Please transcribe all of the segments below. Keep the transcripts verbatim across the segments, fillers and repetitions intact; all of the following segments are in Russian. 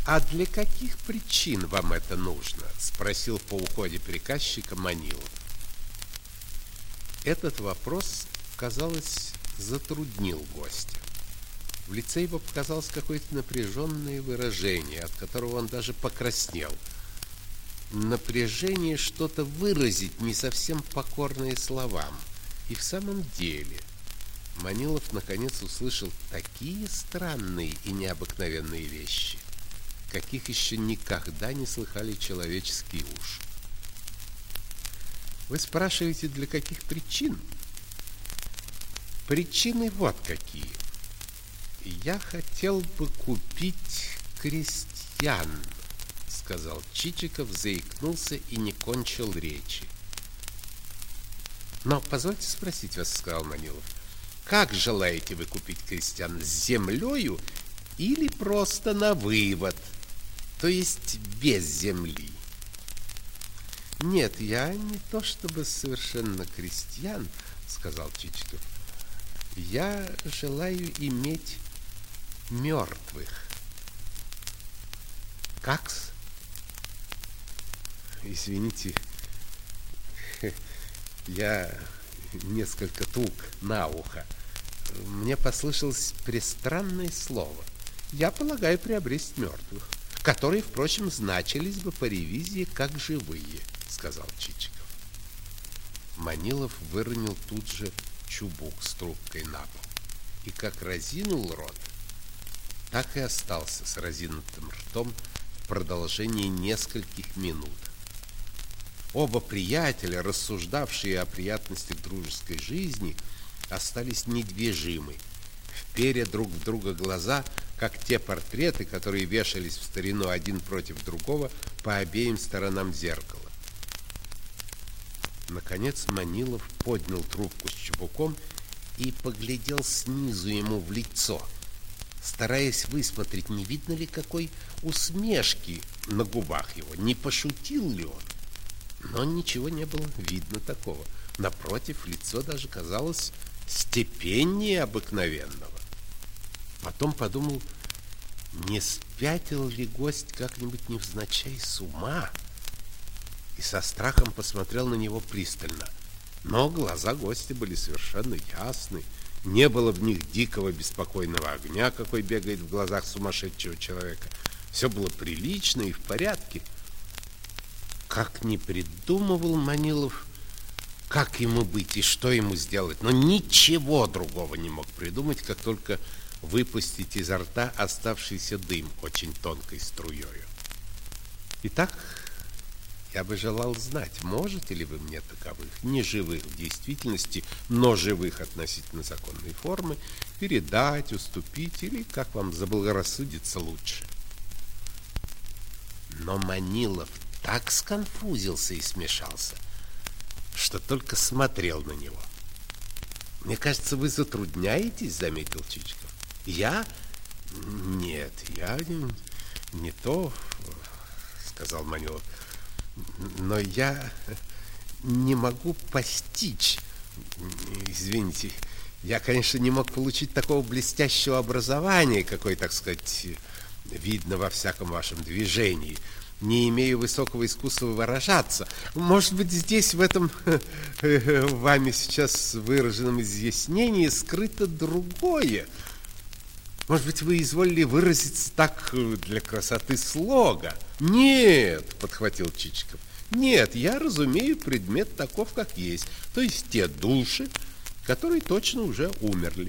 «А для каких причин вам это нужно?» — спросил по уходе приказчика Манилов. Этот вопрос, казалось, затруднил гостя. В лице его показалось какое-то напряженное выражение, от которого он даже покраснел. Напряжение что-то выразить, не совсем покорное словам. И в самом деле Манилов наконец услышал такие странные и необыкновенные вещи, каких еще никогда не слыхали человеческие уши. Вы спрашиваете, для каких причин? Причины вот какие. Я хотел бы купить крестьян, сказал Чичиков, заикнулся и не кончил речи. Но позвольте спросить вас, сказал Манилов, как желаете вы купить крестьян, с землею или просто на вывод, то есть без земли? Нет, я не то чтобы совершенно крестьян, сказал Чичиков. Я желаю иметь мертвых. Как-с? Извините, я несколько туг на ухо. Мне послышалось пристранное слово. Я полагаю приобрести мертвых, которые, впрочем, значились бы по ревизии как живые, сказал Чичиков. Манилов выронил тут же чубук с трубкой на пол и как разинул рот, так и остался с разинутым ртом в продолжении нескольких минут. Оба приятеля, рассуждавшие о приятностях дружеской жизни, остались недвижимы, вперя друг в друга глаза, как те портреты, которые вешались в старину один против другого по обеим сторонам зеркала. Наконец Манилов поднял трубку с чубуком и поглядел снизу ему в лицо, стараясь высмотреть, не видно ли какой усмешки на губах его, не пошутил ли он. Но ничего не было видно такого. Напротив, лицо даже казалось степеннее обыкновенного. Потом подумал, не спятил ли гость как-нибудь невзначай с ума, и со страхом посмотрел на него пристально. Но глаза гостя были совершенно ясны, не было в них дикого беспокойного огня, какой бегает в глазах сумасшедшего человека. Все было прилично и в порядке. Как ни придумывал Манилов, как ему быть и что ему сделать, но ничего другого не мог придумать, как только выпустить изо рта оставшийся дым очень тонкой струею. Итак, я бы желал знать, можете ли вы мне таковых, не живых в действительности, но живых относительно законной формы, передать, уступить или, как вам заблагорассудится, лучше. Но Манилов так сконфузился и смешался, что только смотрел на него. Мне кажется, вы затрудняетесь, заметил Чичиков. Я? Нет, я не, не то, сказал Манилов. Но я не могу постичь. Извините, я, конечно, не мог получить такого блестящего образования, какое, так сказать, видно во всяком вашем движении. Не имею высокого искусства выражаться. Может быть, здесь, в этом вами сейчас выраженном изъяснении, скрыто другое. Может быть, вы изволили выразиться так для красоты слога? Нет, подхватил Чичиков. Нет, я разумею предмет таков, как есть, то есть те души, которые точно уже умерли.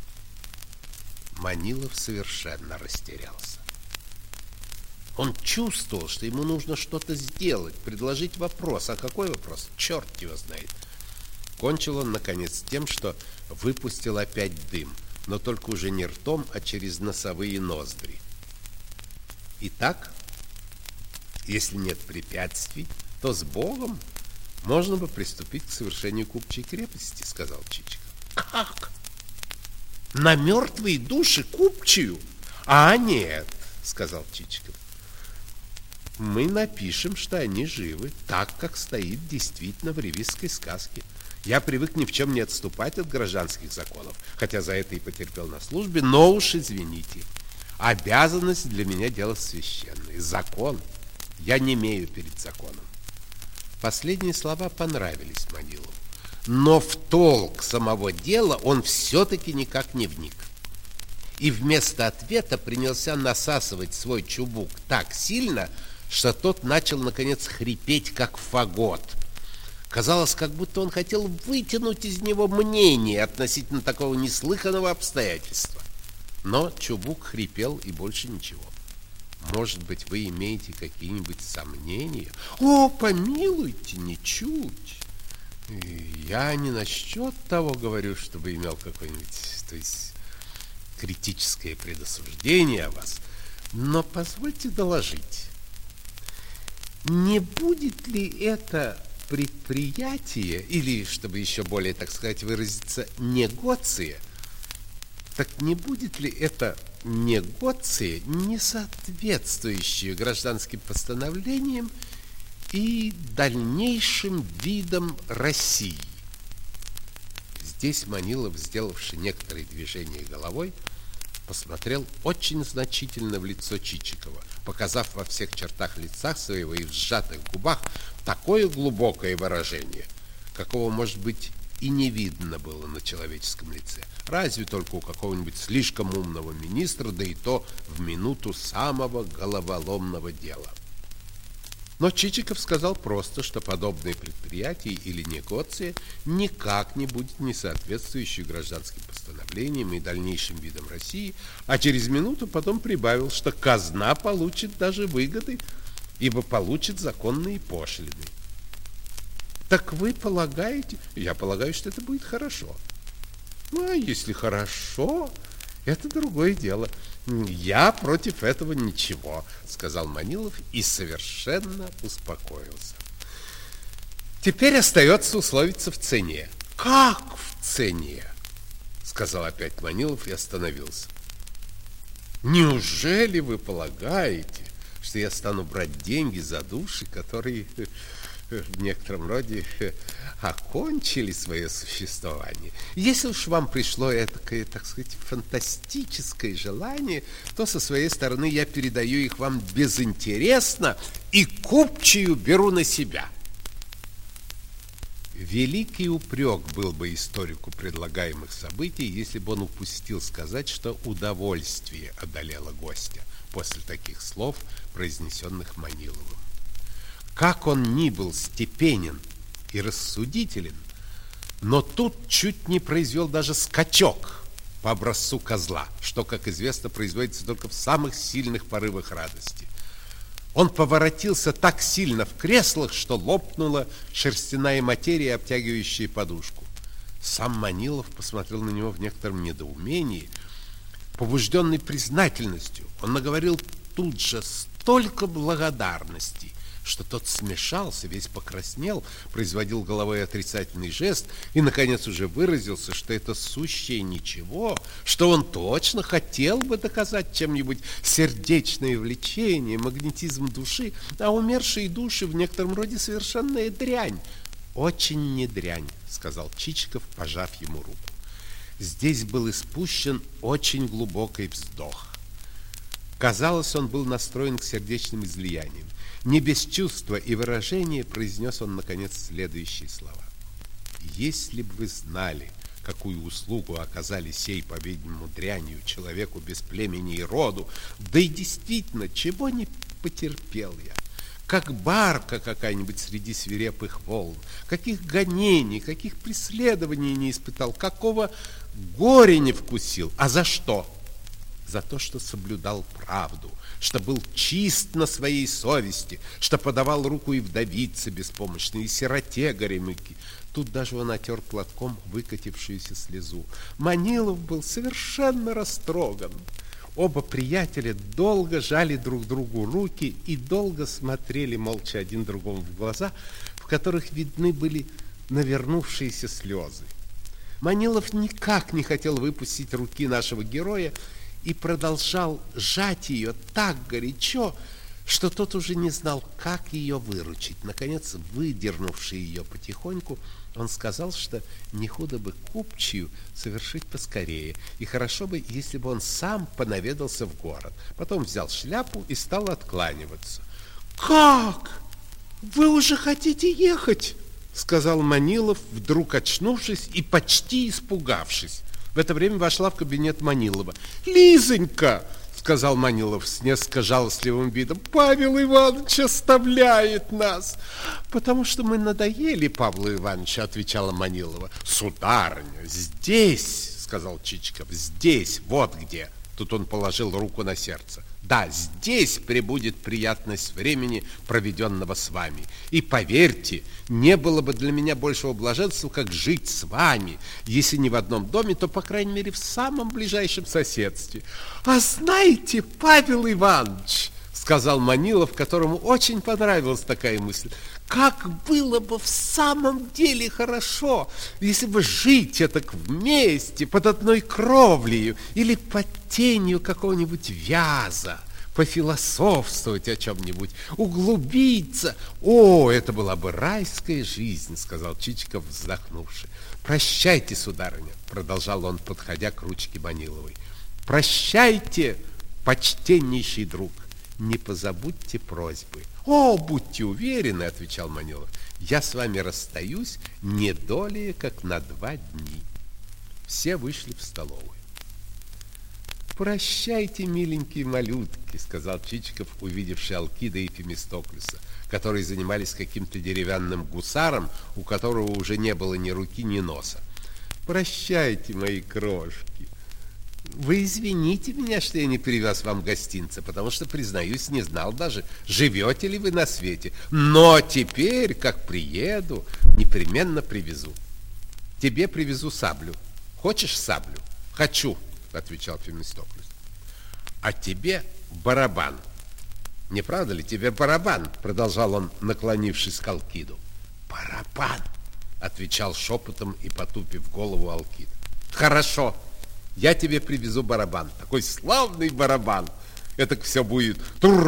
Манилов совершенно растерялся. Он чувствовал, что ему нужно что-то сделать, предложить вопрос. А какой вопрос? Черт его знает. Кончил он, наконец, тем, что выпустил опять дым, но только уже не ртом, а через носовые ноздри. Итак, если нет препятствий, то с Богом можно бы приступить к совершению купчей крепости, сказал Чичиков. Как? На мертвые души купчую? А нет, сказал Чичиков. Мы напишем, что они живы, так, как стоит действительно в ревизской сказке. Я привык ни в чем не отступать от гражданских законов, хотя за это и потерпел на службе, но уж извините. Обязанность для меня дело священное. Закон. Я не имею перед законом. Последние слова понравились Манилову. Но в толк самого дела он все-таки никак не вник. И вместо ответа принялся насасывать свой чубук так сильно, что тот начал, наконец, хрипеть, как фагот. Казалось, как будто он хотел вытянуть из него мнение относительно такого неслыханного обстоятельства. Но чубук хрипел и больше ничего. Может быть, вы имеете какие-нибудь сомнения? О, помилуйте, ничуть. Я не насчет того говорю, чтобы имел какое-нибудь, то есть, критическое предосуждение о вас, но позвольте доложить. Не будет ли это предприятие, или, чтобы еще более, так сказать, выразиться, негоция, так не будет ли это негоция, не соответствующая гражданским постановлениям и дальнейшим видам России? Здесь Манилов, сделавший некоторые движения головой, посмотрел очень значительно в лицо Чичикова, показав во всех чертах лица своего и в сжатых губах такое глубокое выражение, какого, может быть, и не видно было на человеческом лице, разве только у какого-нибудь слишком умного министра, да и то в минуту самого головоломного дела. Но Чичиков сказал просто, что подобные предприятия или негоция никак не будет не соответствующей гражданским постановлениям и дальнейшим видам России, а через минуту потом прибавил, что казна получит даже выгоды, ибо получит законные пошлины. Так вы полагаете? Я полагаю, что это будет хорошо. Ну, а если хорошо, это другое дело. Я против этого ничего, сказал Манилов и совершенно успокоился. Теперь остается условиться в цене. Как в цене? Сказал опять Манилов и остановился. Неужели вы полагаете, что я стану брать деньги за души, которые в некотором роде окончили свое существование? Если уж вам пришло этакое, так сказать, фантастическое желание, то со своей стороны я передаю их вам безинтересно и купчую беру на себя. Великий упрек был бы историку предлагаемых событий, если бы он упустил сказать, что удовольствие одолело гостя после таких слов, произнесенных Маниловым. Как он ни был степенен и рассудителен, но тут чуть не произвел даже скачок по образцу козла, что, как известно, производится только в самых сильных порывах радости. Он поворотился так сильно в креслах, что лопнула шерстяная материя, обтягивающая подушку. Сам Манилов посмотрел на него в некотором недоумении, побужденный признательностью. Он наговорил тут же столько благодарностей, что тот смешался, весь покраснел, производил головой отрицательный жест и, наконец, уже выразился, что это сущее ничего, что он точно хотел бы доказать чем-нибудь сердечное влечение, магнетизм души, а умершие души в некотором роде совершенная дрянь. Очень не дрянь, сказал Чичиков, пожав ему руку. Здесь был испущен очень глубокий вздох. Казалось, он был настроен к сердечным излияниям. Не без чувства и выражения произнес он, наконец, следующие слова. «Если бы вы знали, какую услугу оказали сей, по-видимому, дрянью человеку без племени и роду, да и действительно, чего не потерпел я, как барка какая-нибудь среди свирепых волн, каких гонений, каких преследований не испытал, какого горя не вкусил, а за что? За то, что соблюдал правду, что был чист на своей совести, что подавал руку и вдовице беспомощной, и сироте горемыке». Тут даже он отер платком выкатившуюся слезу. Манилов был совершенно растроган. Оба приятеля долго жали друг другу руки и долго смотрели молча один другому в глаза, в которых видны были навернувшиеся слезы. Манилов никак не хотел выпустить руки нашего героя и продолжал сжать ее так горячо, что тот уже не знал, как ее выручить. Наконец, выдернувший ее потихоньку, он сказал, что не худо бы купчию совершить поскорее, и хорошо бы, если бы он сам понаведался в город. Потом взял шляпу и стал откланиваться. «Как? Вы уже хотите ехать?» — сказал Манилов, вдруг очнувшись и почти испугавшись. В это время вошла в кабинет Манилова. «Лизонька!» — сказал Манилов с несколько жалостливым видом. «Павел Иванович оставляет нас!» «Потому что мы надоели Павлу Ивановичу», — отвечала Манилова. «Сударыня, здесь!» — сказал Чичиков. «Здесь, вот где!» Тут он положил руку на сердце. «Да, здесь пребудет приятность времени, проведенного с вами. И поверьте, не было бы для меня большего блаженства, как жить с вами. Если не в одном доме, то, по крайней мере, в самом ближайшем соседстве». «А знаете, Павел Иванович, — сказал Манилов, которому очень понравилась такая мысль, — как было бы в самом деле хорошо, если бы жить этак вместе, под одной кровлею или под тенью какого-нибудь вяза, пофилософствовать о чем-нибудь, углубиться. О, это была бы райская жизнь, — сказал Чичиков, вздохнувши. «Прощайте, сударыня, — продолжал он, подходя к ручке Маниловой. — Прощайте, почтеннейший друг, не позабудьте просьбы». «О, будьте уверены, — отвечал Манилов, — я с вами расстаюсь не долее, как на два дни». Все вышли в столовую. «Прощайте, миленькие малютки, — сказал Чичиков, увидевший Алкида и Фемистоклюса, которые занимались каким-то деревянным гусаром, у которого уже не было ни руки, ни носа. Прощайте, мои крошки. Вы извините меня, что я не привез вам гостинца, потому что, признаюсь, не знал даже, живете ли вы на свете. Но теперь, как приеду, непременно привезу. Тебе привезу саблю. Хочешь саблю?» «Хочу, — отвечал Фемистоклюс. — А тебе барабан. Не правда ли тебе барабан? — продолжал он, наклонившись к Алкиду. «Барабан, — отвечал шепотом и потупив голову Алкид. — Хорошо. Я тебе привезу барабан, такой славный барабан. Это все будет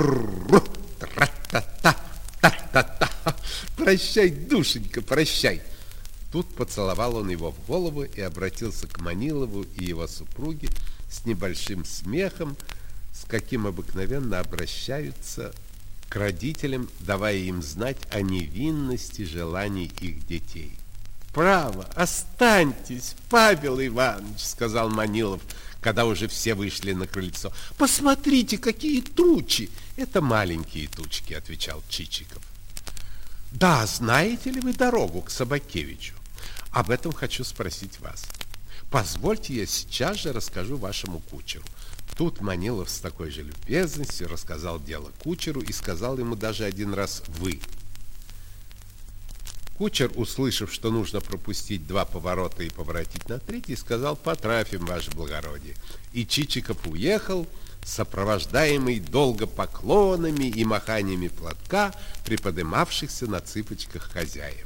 тра-та-та, та-та-та. Прощай, душенька, прощай». Тут поцеловал он его в голову и обратился к Манилову и его супруге с небольшим смехом, с каким обыкновенно обращаются к родителям, давая им знать о невинности желаний их детей. «Право, останьтесь, Павел Иванович, — сказал Манилов, когда уже все вышли на крыльцо. — Посмотрите, какие тучи!» «Это маленькие тучки, — отвечал Чичиков. — Да, знаете ли вы дорогу к Собакевичу? Об этом хочу спросить вас. Позвольте, я сейчас же расскажу вашему кучеру». Тут Манилов с такой же любезностью рассказал дело кучеру и сказал ему даже один раз «вы». Кучер, услышав, что нужно пропустить два поворота и поворотить на третий, сказал: «Потрафим, ваше благородие». И Чичиков уехал, сопровождаемый долго поклонами и маханиями платка, приподымавшихся на цыпочках хозяев.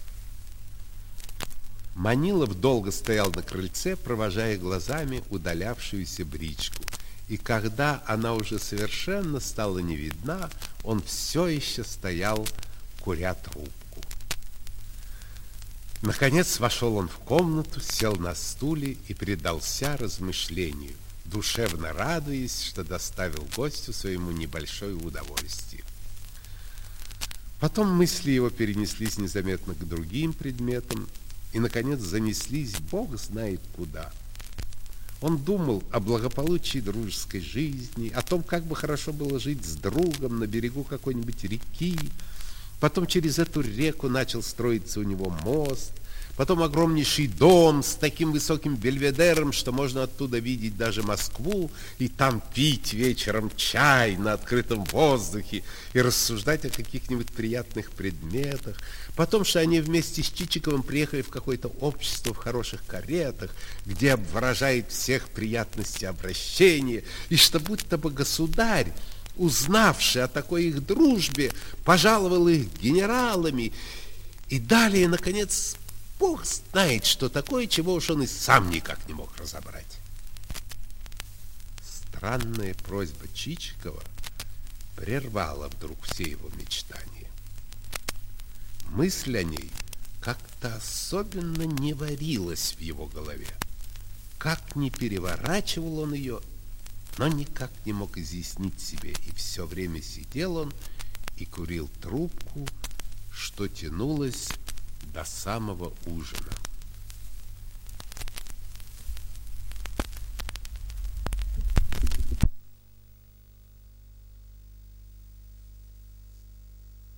Манилов долго стоял на крыльце, провожая глазами удалявшуюся бричку, и когда она уже совершенно стала не видна, он все еще стоял, куря трубку. Наконец вошел он в комнату, сел на стуле и предался размышлению, душевно радуясь, что доставил гостю своему небольшое удовольствие. Потом мысли его перенеслись незаметно к другим предметам и, наконец, занеслись бог знает куда. Он думал о благополучии дружеской жизни, о том, как бы хорошо было жить с другом на берегу какой-нибудь реки. Потом через эту реку начал строиться у него мост, потом огромнейший дом с таким высоким бельведером, что можно оттуда видеть даже Москву, и там пить вечером чай на открытом воздухе и рассуждать о каких-нибудь приятных предметах. Потом, что они вместе с Чичиковым приехали в какое-то общество в хороших каретах, где обворожает всех приятности обращения, и что будто бы государь, узнавший о такой их дружбе, пожаловал их генералами. И далее, наконец, Бог знает, что такое, чего уж он и сам никак не мог разобрать. Странная просьба Чичикова прервала вдруг все его мечтания. Мысль о ней как-то особенно не варилась в его голове. Как ни переворачивал он ее, но никак не мог изъяснить себе, и все время сидел он и курил трубку, что тянулось до самого ужина.